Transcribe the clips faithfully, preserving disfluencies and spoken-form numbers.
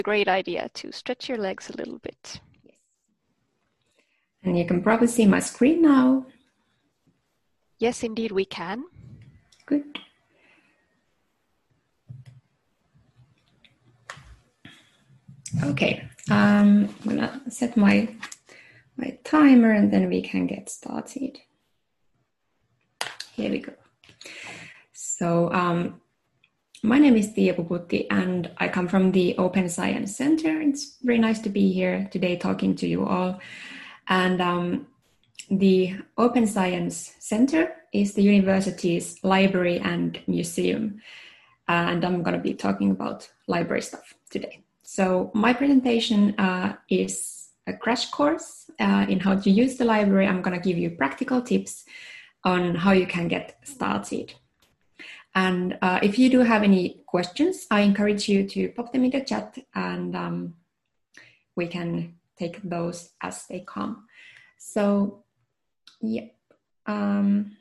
a great idea to stretch your legs a little bit. Yes. And you can probably see my screen now. Yes, indeed we can. Good. Okay, um, I'm gonna set my, my timer and then we can get started. Here we go. So um, my name is Tiia Puputti and I come from the Open Science Center. It's very nice to be here today talking to you all. And um, the Open Science Center is the university's library and museum. And I'm gonna be talking about library stuff today. So my presentation uh, is a crash course uh, in how to use the library. I'm gonna give you practical tips on how you can get started. And uh, if you do have any questions, I encourage you to pop them in the chat and um, we can take those as they come. So, yeah. Um,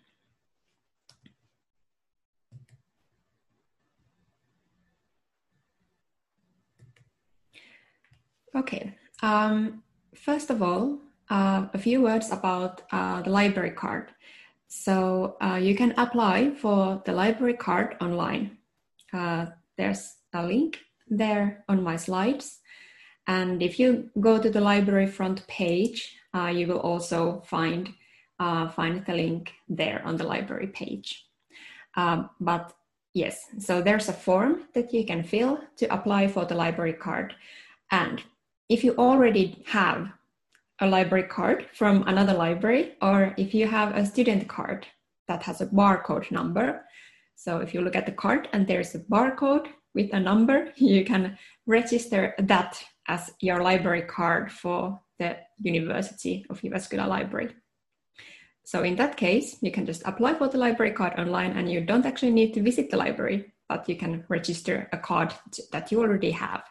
okay. Um, first of all, uh, a few words about uh, the library card. So uh, you can apply for the library card online. Uh, there's a link there on my slides. And if you go to the library front page, uh, you will also find, uh, find the link there on the library page. Uh, but yes, so there's a form that you can fill to apply for the library card. And if you already have a library card from another library, or if you have a student card that has a barcode number. So if you look at the card and there's a barcode with a number, you can register that as your library card for the University of Jyväskylä Library. So in that case, you can just apply for the library card online and you don't actually need to visit the library, but you can register a card that you already have.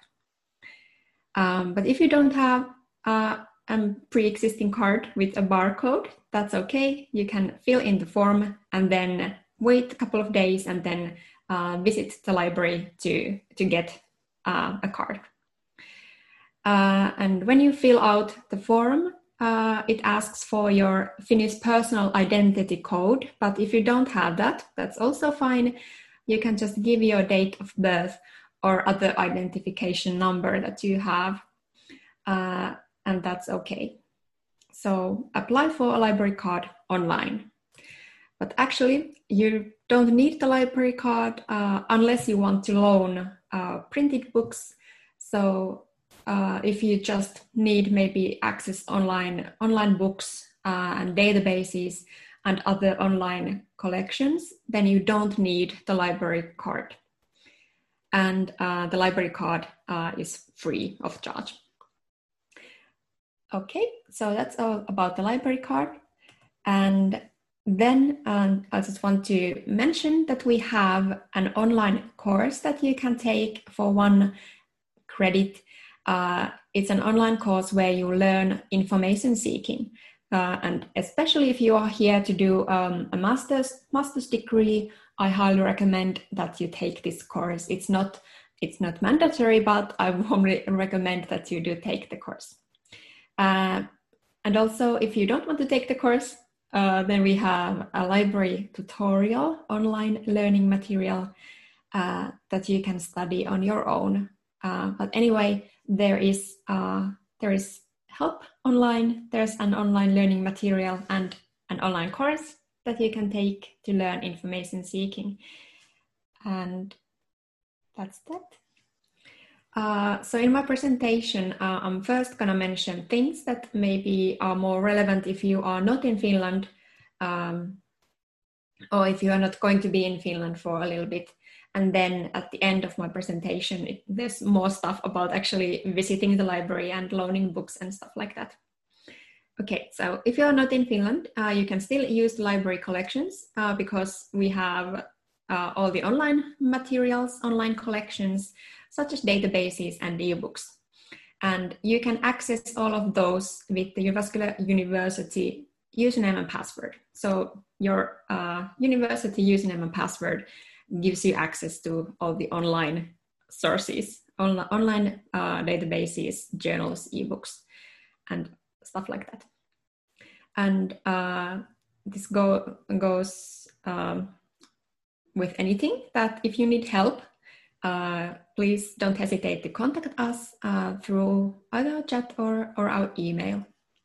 Um, but if you don't have uh, a pre-existing card with a barcode, that's okay. You can fill in the form and then wait a couple of days and then uh, visit the library to, to get uh, a card. Uh, and when you fill out the form, uh, it asks for your Finnish personal identity code. But if you don't have that, that's also fine. You can just give your date of birth or other identification number that you have. Uh, and that's okay. So apply for a library card online. But actually, you don't need the library card uh, unless you want to loan uh, printed books. So uh, if you just need maybe access online, online books uh, and databases and other online collections, then you don't need the library card. And uh, the library card uh, is free of charge. Okay, so that's all about the library card. And then um, I just want to mention that we have an online course that you can take for one credit. Uh, it's an online course where you learn information seeking. Uh, and especially if you are here to do um, a master's, master's degree, I highly recommend that you take this course. It's not, it's not mandatory, but I warmly recommend that you do take the course. Uh, and also, if you don't want to take the course, uh, then we have a library tutorial, online learning material uh, that you can study on your own. Uh, but anyway, there is uh, there is help online. There's an online learning material and an online course that you can take to learn information seeking. And that's that. Uh, so in my presentation, uh, I'm first going to mention things that maybe are more relevant if you are not in Finland, um, or if you are not going to be in Finland for a little bit. And then at the end of my presentation, it, there's more stuff about actually visiting the library and loaning books and stuff like that. Okay, so if you're not in Finland, uh, you can still use the library collections uh, because we have uh, all the online materials, online collections, such as databases and ebooks. And you can access all of those with the Jyväskylä University username and password. So your uh, university username and password gives you access to all the online sources on, online uh, databases, journals, ebooks, and stuff like that. And uh, this go, goes um, with anything that if you need help, uh, please don't hesitate to contact us uh, through either our chat or, or our email.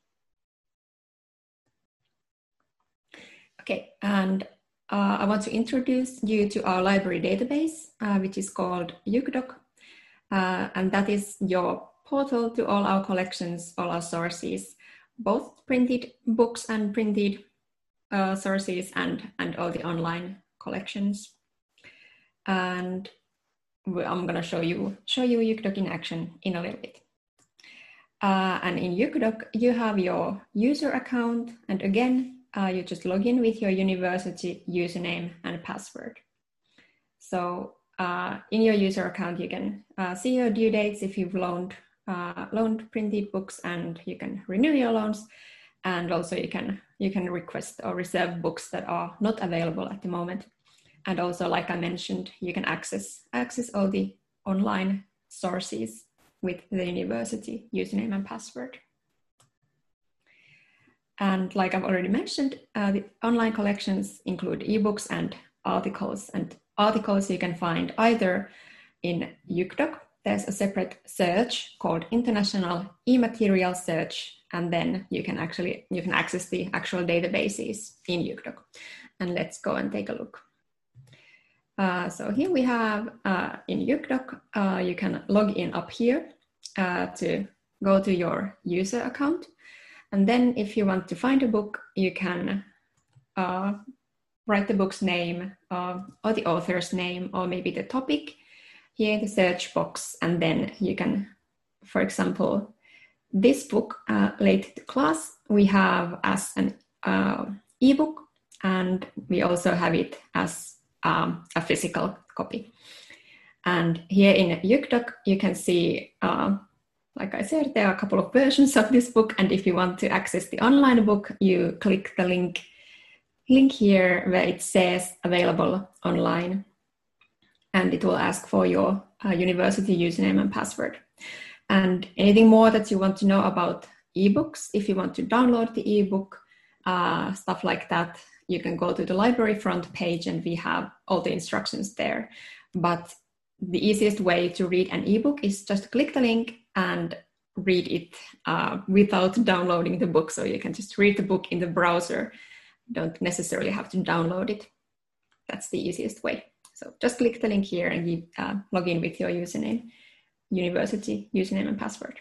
Okay, and uh, I want to introduce you to our library database, uh, which is called YouKDoc. Uh, and that is your portal to all our collections, all our sources, both printed books and printed uh, sources and, and all the online collections. And I'm going to show you, show you YouKDoc in action in a little bit. Uh, and in YouKDoc, you have your user account. And again, uh, you just log in with your university username and password. So uh, in your user account, you can uh, see your due dates if you've loaned, uh, loaned printed books, and you can renew your loans. And also you can, you can request or reserve books that are not available at the moment. And also, like I mentioned, you can access, access all the online sources with the university username and password. And like I've already mentioned, uh, the online collections include ebooks and articles. And articles you can find either in YouKDoc. There's a separate search called International E-Material Search, and then you can actually you can access the actual databases in YouKDoc. And let's go and take a look. Uh, so here we have uh, in YouKDoc, uh, you can log in up here uh, to go to your user account. And then if you want to find a book, you can uh, write the book's name uh, or the author's name or maybe the topic here in the search box. And then you can, for example, this book, uh, Late to Class, we have as an uh, ebook, and we also have it as um, a physical copy. And here in YouKDoc, you can see, uh, like I said, there are a couple of versions of this book. And if you want to access the online book, you click the link, link here where it says available online. And it will ask for your uh, university username and password. And anything more that you want to know about ebooks, if you want to download the ebook, uh, stuff like that, you can go to the library front page and we have all the instructions there. But the easiest way to read an ebook is just click the link and read it uh, without downloading the book. So you can just read the book in the browser. You don't necessarily have to download it. That's the easiest way. So just click the link here and you uh, log in with your username, university username and password.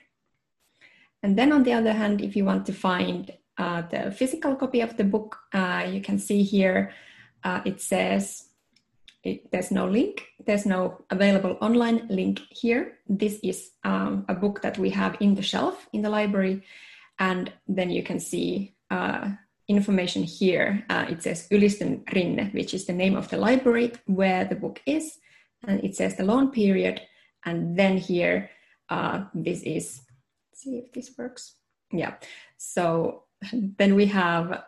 And then on the other hand, if you want to find uh, the physical copy of the book, uh, you can see here, uh, it says, it, there's no link, there's no available online link here. This is um, a book that we have in the shelf in the library. And then you can see uh, information here. Uh, it says Ylisten Rinne, which is the name of the library where the book is. And it says the loan period. And then here, uh, this is, let's see if this works. Yeah, so then we have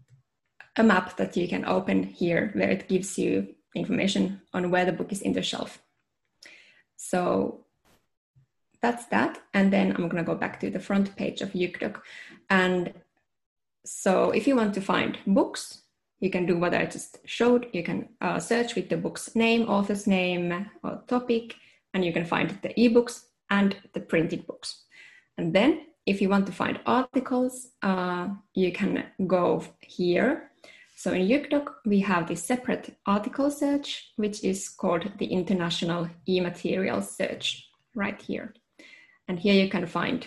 a map that you can open here where it gives you information on where the book is in the shelf. So that's that. And then I'm gonna go back to the front page of YouKDoc. And so if you want to find books, you can do what I just showed. You can uh, search with the book's name, author's name, or topic, and you can find the ebooks and the printed books. And then if you want to find articles, uh, you can go here. So in YouKDoc, we have this separate article search, which is called the International E-Material Search right here. And here you can find,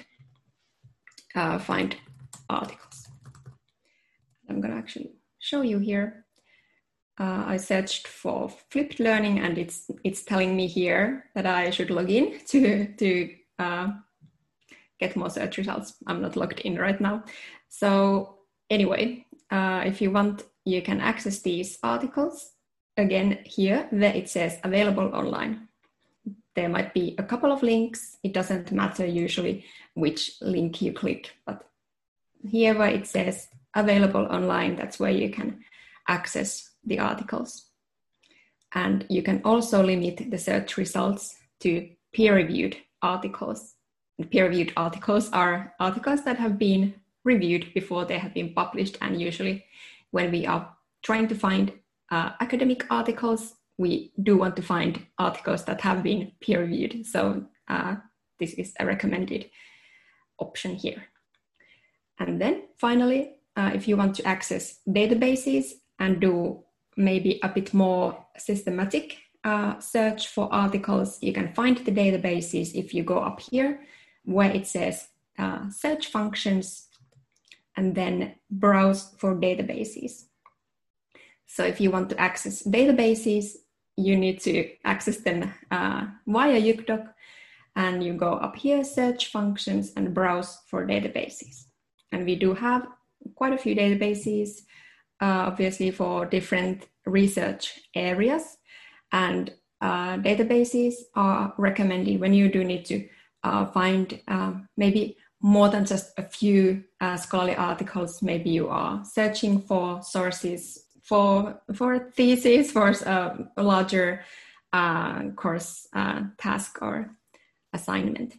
uh, find articles. I'm gonna actually show you here. Uh, I searched for flipped learning and it's it's telling me here that I should log in to, to uh, get more search results. I'm not logged in right now. So anyway, uh, if you want, you can access these articles again here where it says available online. There might be a couple of links. It doesn't matter usually which link you click, but here where it says available online, that's where you can access the articles. And you can also limit the search results to peer-reviewed articles. And peer-reviewed articles are articles that have been reviewed before they have been published, and usually when we are trying to find uh, academic articles, we do want to find articles that have been peer-reviewed. So uh, this is a recommended option here. And then finally, uh, if you want to access databases and do maybe a bit more systematic uh, search for articles, you can find the databases if you go up here where it says uh, search functions and then browse for databases. So if you want to access databases, you need to access them uh, via YuKDoc, and you go up here, search functions and browse for databases. And we do have quite a few databases, uh, obviously for different research areas. And uh, databases are recommended when you do need to uh, find uh, maybe more than just a few uh, scholarly articles. Maybe you are searching for sources for, for a thesis, for uh, a larger uh, course uh, task or assignment.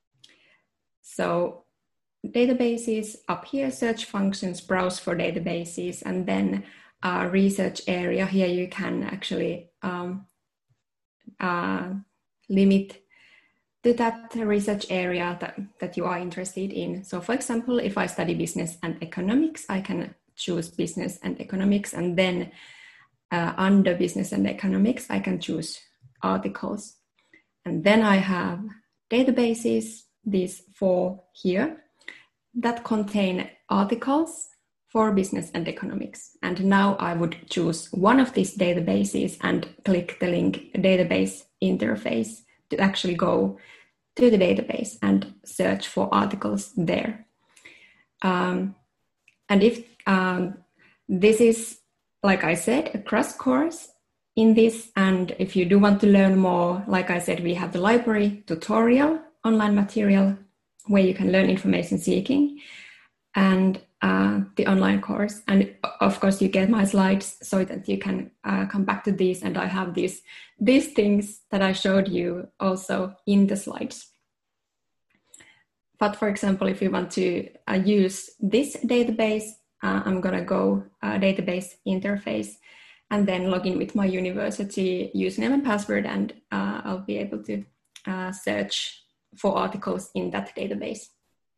So databases up here, search functions, browse for databases, and then uh, research area. Here you can actually um, uh, limit to that research area that, that you are interested in. So for example, if I study business and economics, I can choose business and economics, and then uh, under business and economics, I can choose articles. And then I have databases, these four here, that contain articles for business and economics. And now I would choose one of these databases and click the link database interface to actually go to the database and search for articles there. Um, and if um, this is, like I said, a crash course in this, and if you do want to learn more, like I said, we have the library tutorial, online material, where you can learn information seeking, and uh, the online course. And of course, you get my slides so that you can uh, come back to these. And I have these, these things that I showed you also in the slides. But for example, if you want to uh, use this database, uh, I'm gonna go uh, database interface and then log in with my university username and password, and uh, I'll be able to uh, search for articles in that database.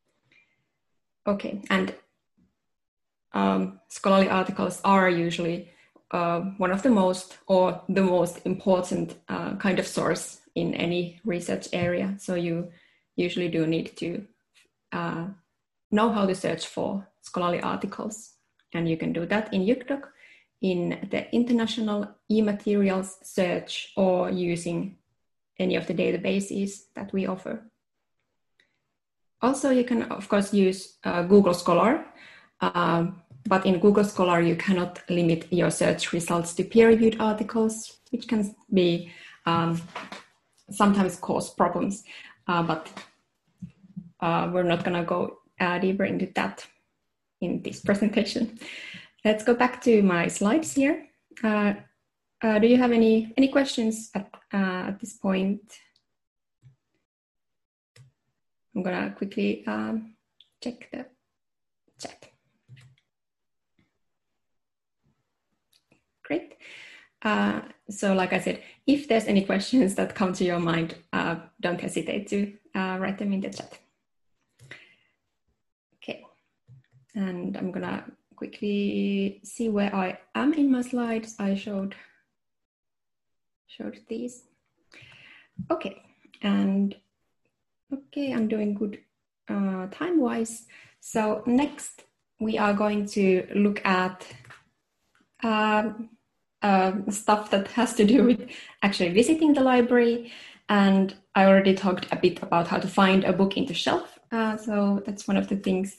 Okay, and um, scholarly articles are usually uh, one of the most or the most important uh, kind of source in any research area. So you usually do need to uh, know how to search for scholarly articles. And you can do that in YuKDoc, in the international e-materials search, or using any of the databases that we offer. Also, you can, of course, use uh, Google Scholar, um, but in Google Scholar, you cannot limit your search results to peer-reviewed articles, which can be um, sometimes cause problems, uh, but uh, we're not gonna go uh, deeper into that in this presentation. Let's go back to my slides here. Uh, uh, do you have any, any questions at, uh, at this point? I'm gonna quickly um, check the chat. Great. Uh, so like I said, if there's any questions that come to your mind, uh, don't hesitate to uh, write them in the chat. Okay, and I'm gonna quickly see where I am in my slides. I showed, showed these. Okay, and okay, I'm doing good uh, time-wise. So next, we are going to look at um, uh, stuff that has to do with actually visiting the library. And I already talked a bit about how to find a book in the shelf. Uh, so that's one of the things.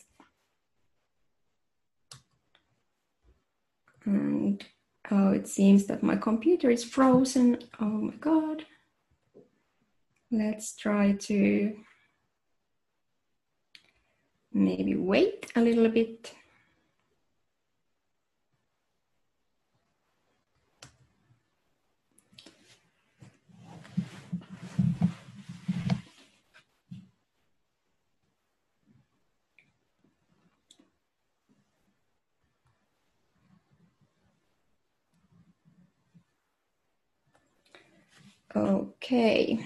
And oh, it seems that my computer is frozen. Oh my God. Let's try to maybe wait a little bit. Okay.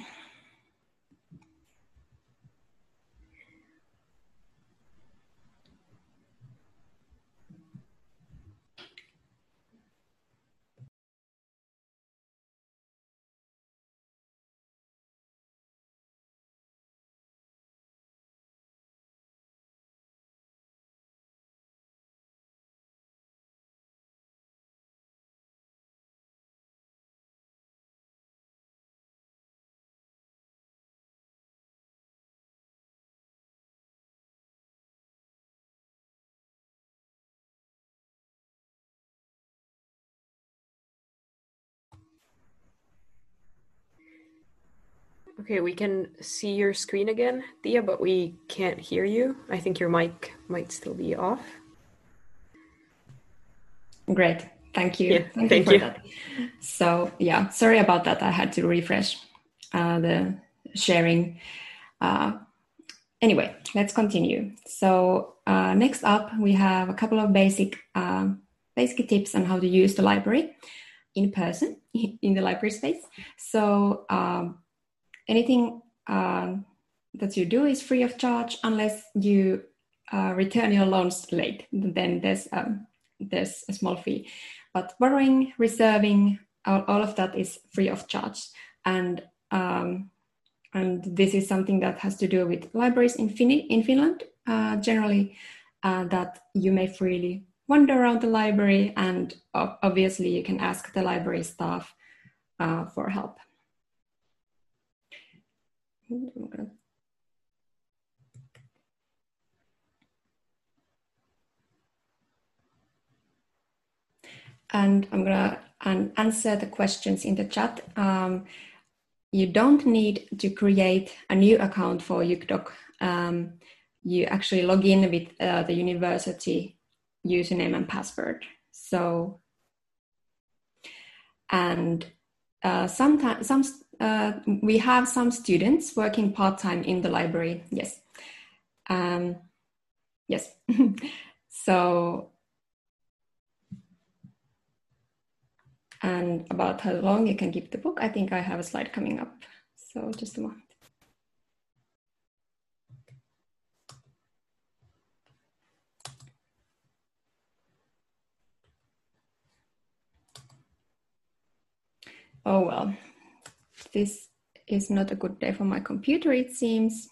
Okay, we can see your screen again, Thea, but we can't hear you. I think your mic might still be off. Great. Thank you. Yeah, thank, thank you for you. that. So yeah, sorry about that. I had to refresh uh, the sharing. Uh, anyway, let's continue. So uh, next up, we have a couple of basic uh, basic tips on how to use the library in person in the library space. So um, anything uh, that you do is free of charge unless you uh, return your loans late. Then there's um, there's a small fee. But borrowing, reserving, all, all of that is free of charge. And um, and this is something that has to do with libraries in, fin- in Finland, uh, generally, uh, that you may freely wander around the library, and obviously you can ask the library staff uh, for help. And I'm gonna um, answer the questions in the chat. Um, you don't need to create a new account for YuKDoc. Um, you actually log in with uh, the university username and password. So, and uh, sometimes some uh, we have some students working part-time in the library. Yes, um, yes. So. And about how long you can keep the book, I think I have a slide coming up. So just a moment. Oh, well, this is not a good day for my computer, it seems.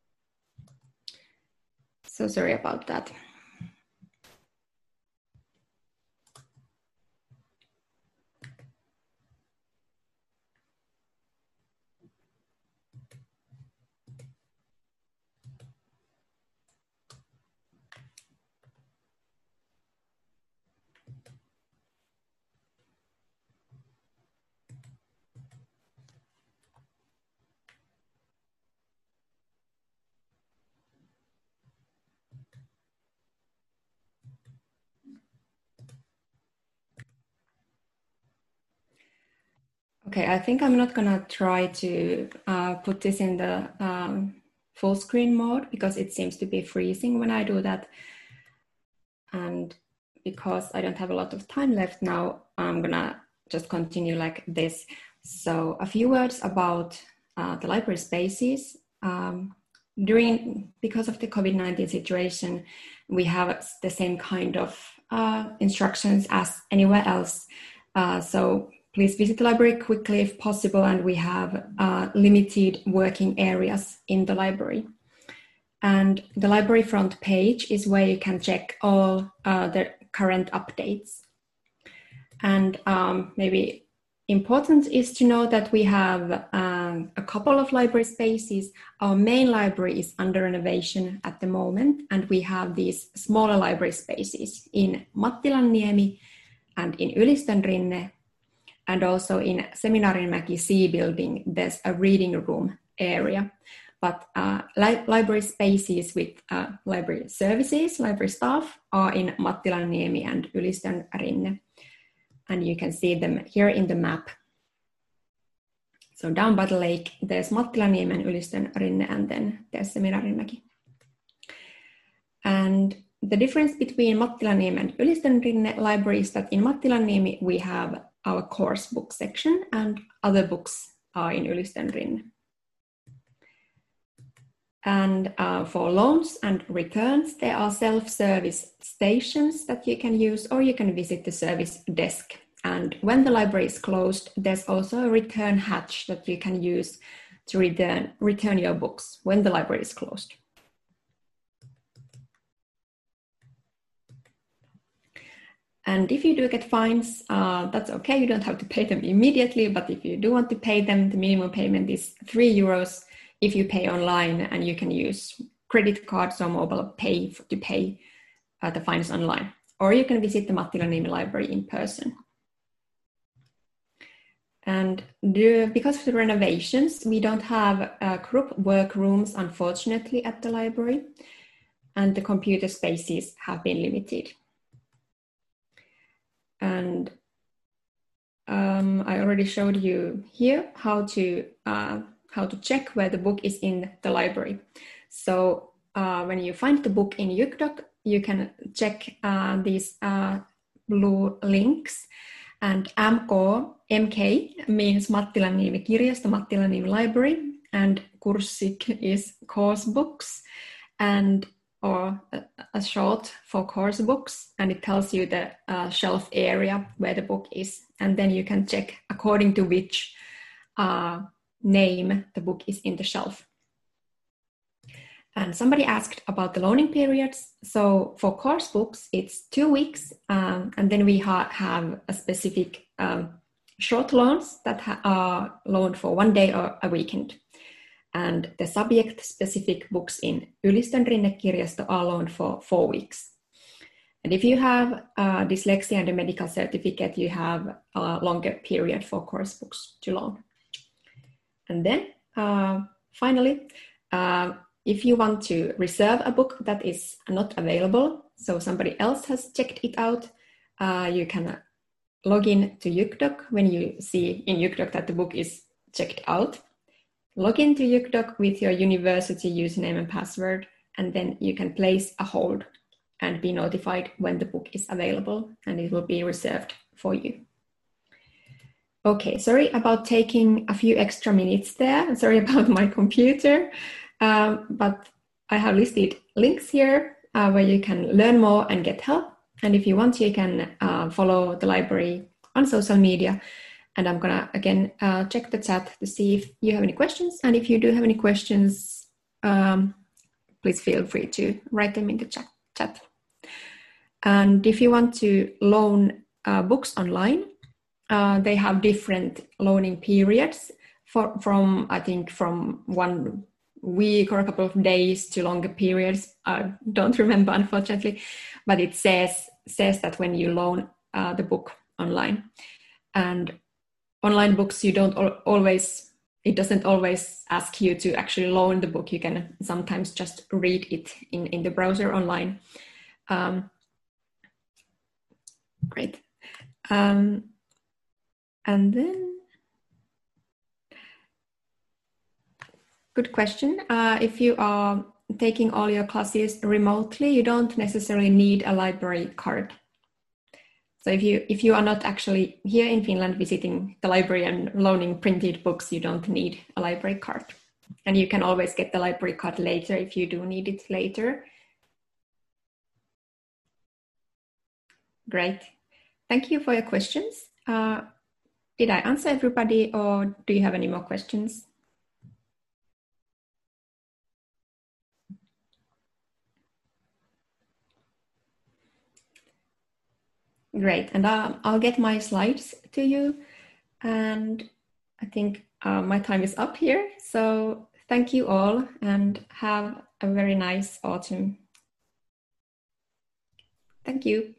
So sorry about that. Okay, I think I'm not gonna try to uh, put this in the um, full screen mode because it seems to be freezing when I do that. And because I don't have a lot of time left now, I'm gonna just continue like this. So a few words about uh, the library spaces. Um, during, because of the COVID nineteen situation, we have the same kind of uh, instructions as anywhere else. Uh, so please visit the library quickly if possible, and we have uh, limited working areas in the library. And the library front page is where you can check all uh, the current updates. And um, maybe important is to know that we have um, a couple of library spaces. Our main library is under renovation at the moment, and we have these smaller library spaces in Mattilanniemi and in Ylistönrinne, and also in Seminaarinmäki C building, there's a reading room area. But uh, li- library spaces with uh, library services, library staff, are in Mattilanniemi and Ylistönrinne. And you can see them here in the map. So down by the lake, there's Mattilanniemi and Ylistönrinne, and then there's Seminaarinmäki. And the difference between Mattilanniemi and Ylistönrinne library is that in Mattilanniemi we have our course book section and other books uh, in Ylistenrinne. And uh, for loans and returns, there are self-service stations that you can use, or you can visit the service desk. And when the library is closed, there's also a return hatch that you can use to return, return your books when the library is closed. And if you do get fines, uh, that's okay. You don't have to pay them immediately, but if you do want to pay them, the minimum payment is three euros if you pay online, and you can use credit cards or mobile pay for, to pay uh, the fines online. Or you can visit the Mattilaniemi Library in person. And the, because of the renovations, we don't have uh, group workrooms, unfortunately, at the library, and the computer spaces have been limited. And um, I already showed you here how to uh, how to check where the book is in the library. So uh, when you find the book in YükDoc, you can check uh, these uh, blue links. And M K, M K means Mattilaniemi Kirjasto, Mattilaniemi Library, and Kurssik is course books, and or a, a short for course books, and it tells you the uh, shelf area where the book is, and then you can check according to which uh, name the book is in the shelf. And somebody asked about the loaning periods. So for course books, it's two weeks, um, and then we ha have a specific um, short loans that are loaned for one day or a weekend. And the subject-specific books in Ylistenrinne Kirjasto are loaned for four weeks. And if you have uh, dyslexia and a medical certificate, you have a longer period for course books to loan. And then uh, finally, uh, if you want to reserve a book that is not available, so somebody else has checked it out, uh, you can log in to YükDoc when you see in YükDoc that the book is checked out. Log into YükDoc with your university username and password, and then you can place a hold and be notified when the book is available, and it will be reserved for you. Okay, sorry about taking a few extra minutes there. Sorry about my computer. Um, but I have listed links here uh, where you can learn more and get help. And if you want, you can uh, follow the library on social media. And I'm gonna, again, uh, check the chat to see if you have any questions. And if you do have any questions, um, please feel free to write them in the chat. chat. And if you want to loan uh, books online, uh, they have different loaning periods for, from, I think, from one week or a couple of days to longer periods. I don't remember, unfortunately, but it says says that when you loan uh, the book online. And online books, you don't al always, it doesn't always ask you to actually loan the book. You can sometimes just read it in, in the browser online. Um, great. Um, and then, good question. Uh, if you are taking all your classes remotely, you don't necessarily need a library card. So if you if you are not actually here in Finland visiting the library and loaning printed books, you don't need a library card. And you can always get the library card later if you do need it later. Great. Thank you for your questions. Uh, did I answer everybody, or do you have any more questions? Great, and uh, I'll get my slides to you, and I think uh, my time is up here. So thank you all, and have a very nice autumn. Thank you.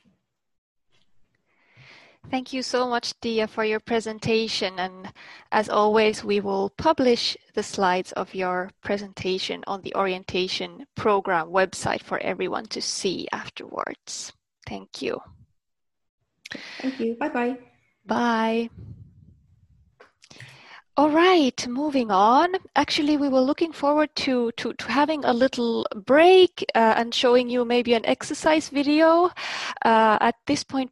Thank you so much, Dia, for your presentation. And as always, we will publish the slides of your presentation on the orientation program website for everyone to see afterwards. Thank you. Thank you. Bye-bye. Bye. All right, moving on. Actually, we were looking forward to, to, to having a little break uh, and showing you maybe an exercise video. Uh, at this point,